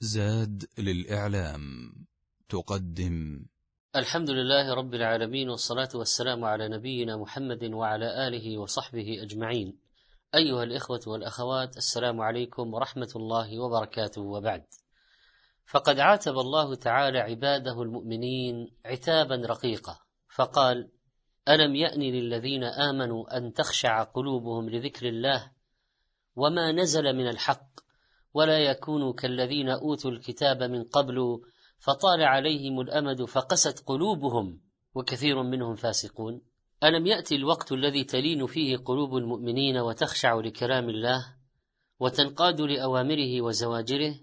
زاد للإعلام تقدم. الحمد لله رب العالمين، والصلاة والسلام على نبينا محمد وعلى آله وصحبه أجمعين. أيها الإخوة والأخوات، السلام عليكم ورحمة الله وبركاته. وبعد، فقد عاتب الله تعالى عباده المؤمنين عتابا رقيقا، فقال: ألم يأن للذين آمنوا أن تخشع قلوبهم لذكر الله وما نزل من الحق ولا يكونوا كالذين أوتوا الكتاب من قبل فطال عليهم الأمد فقست قلوبهم وكثير منهم فاسقون. ألم يأتي الوقت الذي تلين فيه قلوب المؤمنين وتخشع لكلام الله وتنقاد لأوامره وزواجره؟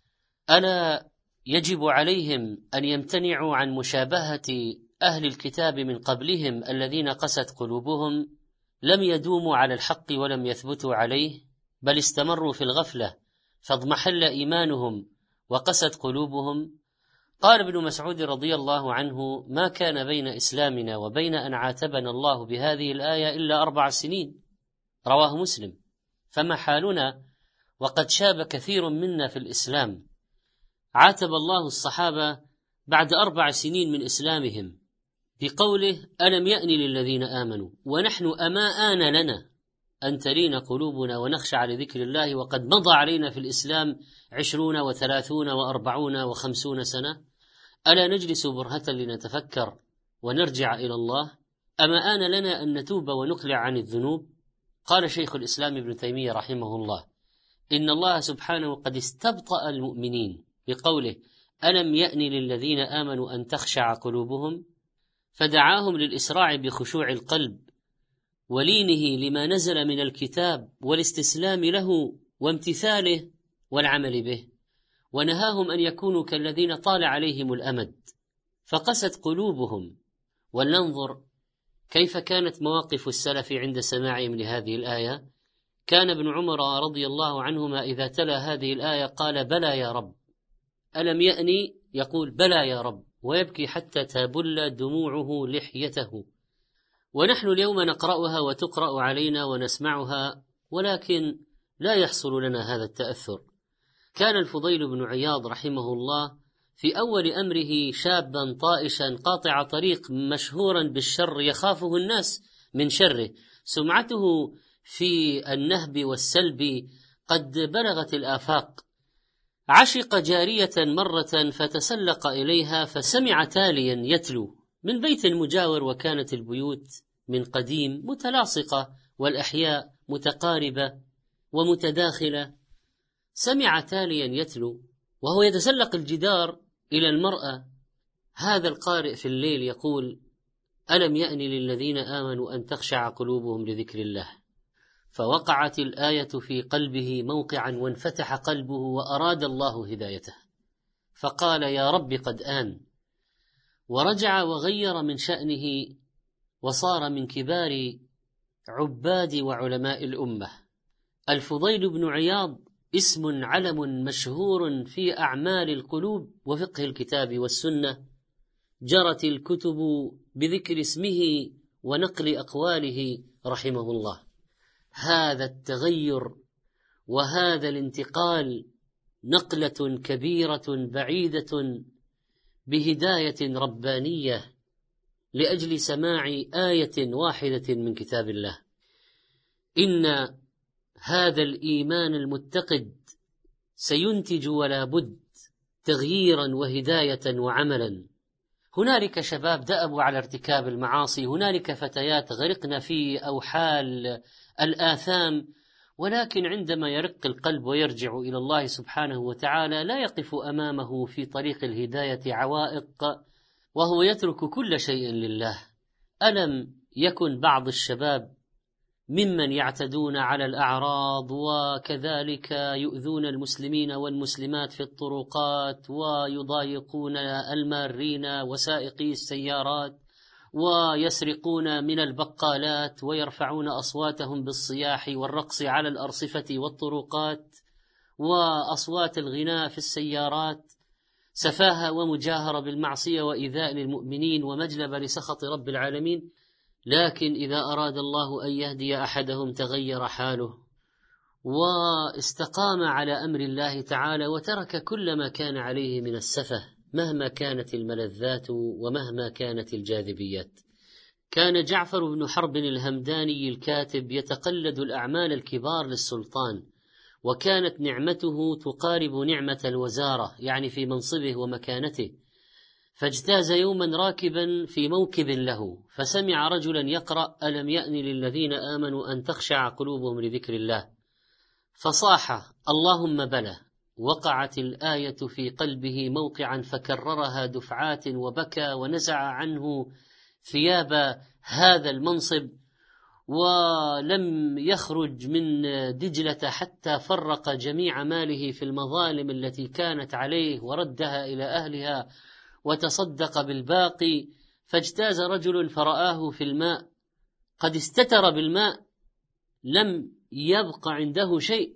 ألا يجب عليهم أن يمتنعوا عن مشابهة أهل الكتاب من قبلهم الذين قست قلوبهم، لم يدوموا على الحق ولم يثبتوا عليه، بل استمروا في الغفلة فاضمحل إيمانهم وقست قلوبهم؟ قال ابن مسعود رضي الله عنه: ما كان بين إسلامنا وبين أن عاتبنا الله بهذه الآية إلا 4 سنين، رواه مسلم. فما حالنا وقد شاب كثير منا في الإسلام؟ عاتب الله الصحابة بعد 4 سنين من إسلامهم بقوله: ألم يأن للذين آمنوا، ونحن أما آن لنا أن تلين قلوبنا ونخشع لذكر الله وقد مضى علينا في الإسلام 20 و30 و40 و50 سنة؟ ألا نجلس برهة لنتفكر ونرجع إلى الله؟ أما آن لنا أن نتوب ونقلع عن الذنوب؟ قال شيخ الإسلام ابن تيمية رحمه الله: إن الله سبحانه قد استبطأ المؤمنين بقوله: ألم يأن للذين آمنوا أن تخشع قلوبهم، فدعاهم للإسراع بخشوع القلب ولينه لما نزل من الكتاب والاستسلام له وامتثاله والعمل به، ونهاهم أن يكونوا كالذين طال عليهم الأمد فقست قلوبهم. ولننظر كيف كانت مواقف السلف عند سماعهم لهذه الآية. كان ابن عمر رضي الله عنهما إذا تلا هذه الآية قال: بلى يا رب. ألم يأني؟ يقول: بلى يا رب، ويبكي حتى تبل دموعه لحيته. ونحن اليوم نقرأها وتقرأ علينا ونسمعها، ولكن لا يحصل لنا هذا التأثر. كان الفضيل بن عياض رحمه الله في أول أمره شابا طائشا قاطع طريق، مشهورا بالشر يخافه الناس من شره، سمعته في النهب والسلب قد بلغت الآفاق. عشق جارية مرة فتسلق إليها فسمع تاليا يتلو من بيت مجاور، وكانت البيوت من قديم متلاصقة والأحياء متقاربة ومتداخلة. سمع تاليا يتلو وهو يتسلق الجدار إلى المرأة. هذا القارئ في الليل يقول: ألم يأن للذين آمنوا أن تخشع قلوبهم لذكر الله. فوقعت الآية في قلبه موقعا وانفتح قلبه وأراد الله هدايته، فقال: يا رب قد آن. ورجع وغير من شأنه وصار من كبار عباد وعلماء الأمة. الفضيل بن عياض اسم علم مشهور في أعمال القلوب وفقه الكتاب والسنة، جرت الكتب بذكر اسمه ونقل أقواله رحمه الله. هذا التغير وهذا الانتقال نقلة كبيرة بعيدة بهداية ربانية لأجل سماع آية واحدة من كتاب الله. إن هذا الإيمان المتقد سينتج ولا بد تغييرا وهداية وعملا. هنالك شباب دأبوا على ارتكاب المعاصي، هنالك فتيات غرقن في أوحال الآثام، ولكن عندما يرق القلب ويرجع إلى الله سبحانه وتعالى لا يقف أمامه في طريق الهداية عوائق، وهو يترك كل شيء لله. ألم يكن بعض الشباب ممن يعتدون على الأعراض وكذلك يؤذون المسلمين والمسلمات في الطرقات ويضايقون المارين وسائقي السيارات ويسرقون من البقالات ويرفعون أصواتهم بالصياح والرقص على الأرصفة والطرقات وأصوات الغناء في السيارات، سفاهة ومجاهرة بالمعصية وإيذاء للمؤمنين ومجلب لسخط رب العالمين. لكن إذا أراد الله أن يهدي أحدهم تغير حاله واستقام على أمر الله تعالى وترك كل ما كان عليه من السفه مهما كانت الملذات ومهما كانت الجاذبيات. كان جعفر بن حرب الهمداني الكاتب يتقلد الأعمال الكبار للسلطان، وكانت نعمته تقارب نعمة الوزارة، يعني في منصبه ومكانته. فاجتاز يوما راكبا في موكب له، فسمع رجلا يقرأ: ألم يأن للذين آمنوا أن تخشع قلوبهم لذكر الله، فصاح: اللهم بلى. وقعت الآية في قلبه موقعا فكررها دفعات، وبكى ونزع عنه ثياب هذا المنصب، ولم يخرج من دجلة حتى فرق جميع ماله في المظالم التي كانت عليه وردها إلى أهلها وتصدق بالباقي. فاجتاز رجل فرآه في الماء قد استتر بالماء، لم يبق عنده شيء،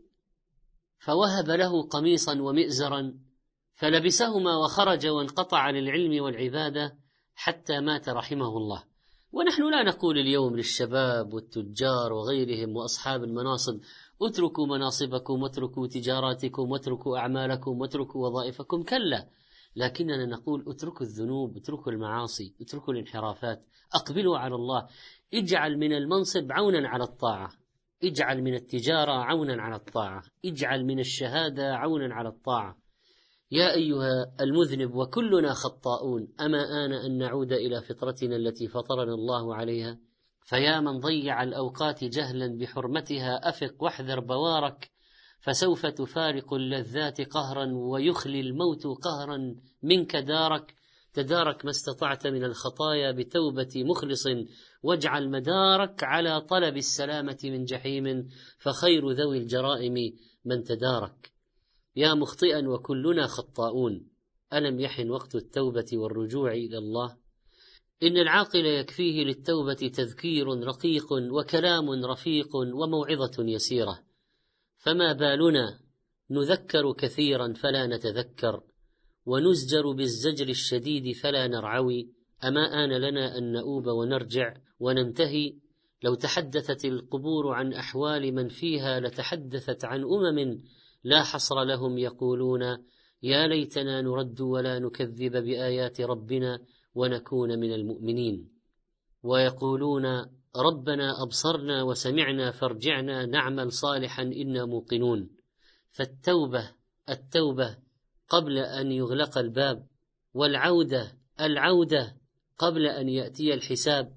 فوهب له قميصا ومئزرا فلبسهما وخرج وانقطع للعلم والعبادة حتى مات رحمه الله. ونحن لا نقول اليوم للشباب والتجار وغيرهم وأصحاب المناصب: اتركوا مناصبكم واتركوا تجاراتكم واتركوا أعمالكم واتركوا وظائفكم، كلا، لكننا نقول: اتركوا الذنوب، اتركوا المعاصي، اتركوا الانحرافات، أقبلوا على الله. اجعل من المنصب عونا على الطاعة، اجعل من التجارة عونا على الطاعة، اجعل من الشهادة عونا على الطاعة. يا أيها المذنب وكلنا خطاؤون، أما آن أن نعود إلى فطرتنا التي فطرنا الله عليها؟ فيا من ضيع الأوقات جهلا بحرمتها، أفق واحذر بوارك، فسوف تفارق اللذات قهرا ويخلي الموت قهرا منك دارك. تدارك ما استطعت من الخطايا بتوبة مخلص، واجعل مدارك على طلب السلامة من جحيم، فخير ذوي الجرائم من تدارك. يا مخطئا وكلنا خطاؤون، ألم يحن وقت التوبة والرجوع إلى الله؟ إن العاقل يكفيه للتوبة تذكير رقيق وكلام رفيق وموعظة يسيرة، فما بالنا نذكر كثيرا فلا نتذكر، ونزجر بالزجر الشديد فلا نرعوي. أما آن لنا أن نؤوب ونرجع وننتهي؟ لو تحدثت القبور عن أحوال من فيها لتحدثت عن لا حصر لهم، يقولون: يا ليتنا نرد ولا نكذب بآيات ربنا ونكون من المؤمنين. ويقولون: ربنا أبصرنا وسمعنا فارجعنا نعمل صالحا إنا موقنون. التوبة قبل أن يغلق الباب، والعودة قبل أن يأتي الحساب،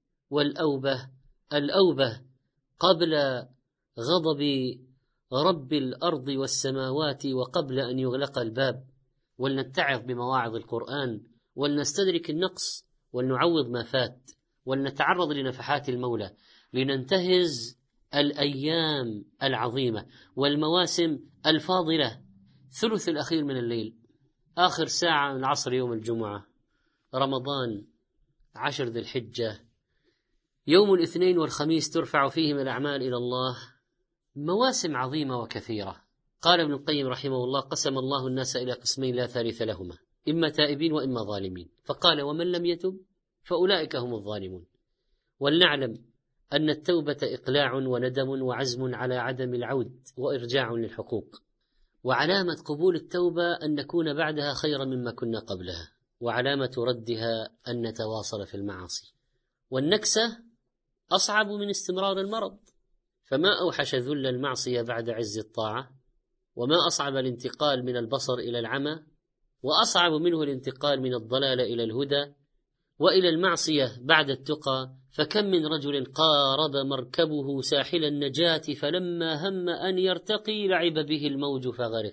الأوبة قبل غضب رب الأرض والسماوات وقبل أن يغلق الباب. ولنتعظ بمواعظ القرآن، ولنستدرك النقص، ولنعوض ما فات، ولنتعرض لنفحات المولى، لننتهز الأيام العظيمة والمواسم الفاضلة. ثلث الأخير من الليل، آخر ساعة من عصر يوم الجمعة، رمضان، 10 ذي الحجة، يوم الاثنين والخميس ترفع فيهم الأعمال إلى الله، مواسم عظيمة وكثيرة. قال ابن القيم رحمه الله: قسم الله الناس إلى قسمين لا ثالث لهما، إما تائبين وإما ظالمين. فقال: ومن لم يتب فأولئك هم الظالمون. ولنعلم أن التوبة إقلاع وندم وعزم على عدم العود وإرجاع للحقوق. وعلامة قبول التوبة أن نكون بعدها خيرا مما كنا قبلها، وعلامة ردها أن نتواصل في المعاصي. والنكسة أصعب من استمرار المرض، فما أوحش ذل المعصية بعد عز الطاعة، وما أصعب الانتقال من البصر إلى العمى، وأصعب منه الانتقال من الضلال إلى الهدى وإلى المعصية بعد التقى. فكم من رجل قارب مركبه ساحل النجاة، فلما هم أن يرتقي لعب به الموج فغرق.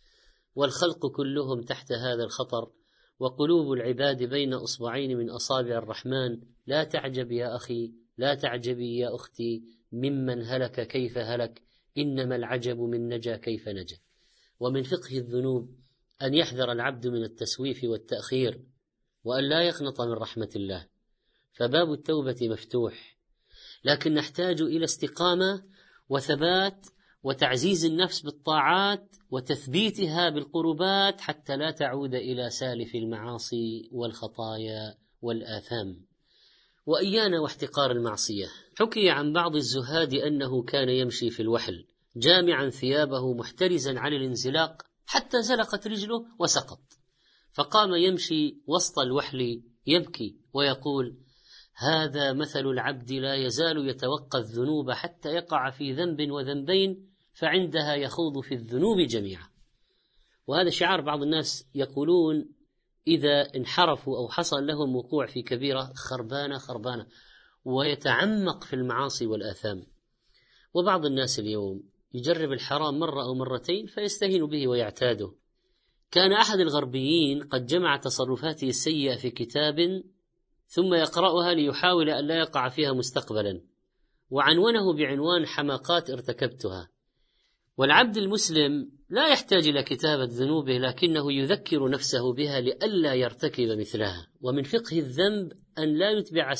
والخلق كلهم تحت هذا الخطر، وقلوب العباد بين أصبعين من أصابع الرحمن. لا تعجب يا أخي، لا تعجبي يا أختي ممن هلك كيف هلك، إنما العجب من نجا كيف نجا. ومن فقه الذنوب أن يحذر العبد من التسويف والتأخير، وأن لا يقنط من رحمة الله، فباب التوبة مفتوح، لكن نحتاج إلى استقامة وثبات وتعزيز النفس بالطاعات وتثبيتها بالقربات حتى لا تعود إلى سالف المعاصي والخطايا والآثام. وإيانا واحتقار المعصية. حكي عن بعض الزهاد أنه كان يمشي في الوحل جامعا ثيابه محترزا عن الانزلاق حتى زلقت رجله وسقط، فقام يمشي وسط الوحل يبكي ويقول: هذا مثل العبد لا يزال يتوقى الذنوب حتى يقع في ذنب وذنبين فعندها يخوض في الذنوب جميعا. وهذا شعار بعض الناس يقولون إذا انحرفوا أو حصل لهم وقوع في كبيرة: خربانة خربانة، ويتعمق في المعاصي والآثام. وبعض الناس اليوم يجرب الحرام مرة أو مرتين فيستهين به ويعتاده. كان أحد الغربيين قد جمع تصرفاته السيئة في كتاب ثم يقرأها ليحاول أن لا يقع فيها مستقبلا، وعنونه بعنوان حماقات ارتكبتها. والعبد المسلم لا يحتاج إلى كتابة ذنوبه، لكنه يذكر نفسه بها لئلا يرتكب مثلها. ومن فقه الذنب أن لا يتبع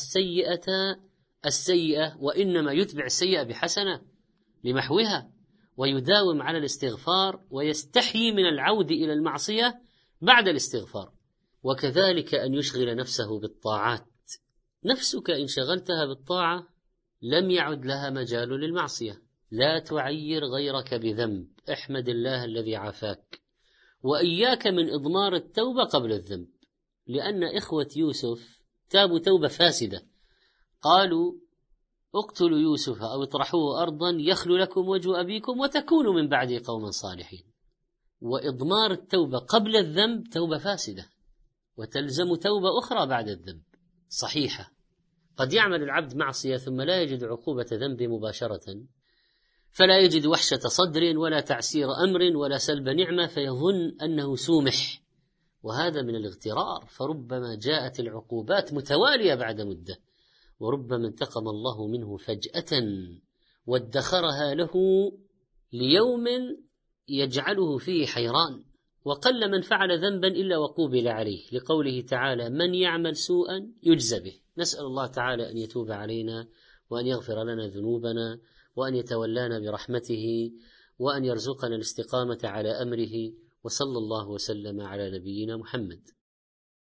السيئة وإنما يتبع السيئة بحسنة لمحوها، ويداوم على الاستغفار ويستحيي من العود إلى المعصية بعد الاستغفار. وكذلك أن يشغل نفسه بالطاعات. نفسك إن شغلتها بالطاعة لم يعد لها مجال للمعصية. لا تعير غيرك بذنب، احمد الله الذي عافاك. وإياك من إضمار التوبة قبل الذنب، لأن إخوة يوسف تابوا توبة فاسدة، قالوا: اقتلوا يوسف أو اطرحوه أرضا يخل لكم وجه أبيكم وتكونوا من بعده قوما صالحين. وإضمار التوبة قبل الذنب توبة فاسدة، وتلزم توبة أخرى بعد الذنب صحيحة. قد يعمل العبد معصية ثم لا يجد عقوبة ذنب مباشرة، فلا يجد وحشة صدر ولا تعسير أمر ولا سلب نعمة، فيظن أنه سومح، وهذا من الاغترار. فربما جاءت العقوبات متوالية بعد مدة، وربما انتقم الله منه فجأة وادخرها له ليوم يجعله فيه حيران. وقل من فعل ذنبا إلا وقوبل عليه، لقوله تعالى: من يعمل سوءا يجزى به. نسأل الله تعالى أن يتوب علينا وأن يغفر لنا ذنوبنا وأن يتولانا برحمته وأن يرزقنا الاستقامة على أمره، وصلى الله وسلم على نبينا محمد.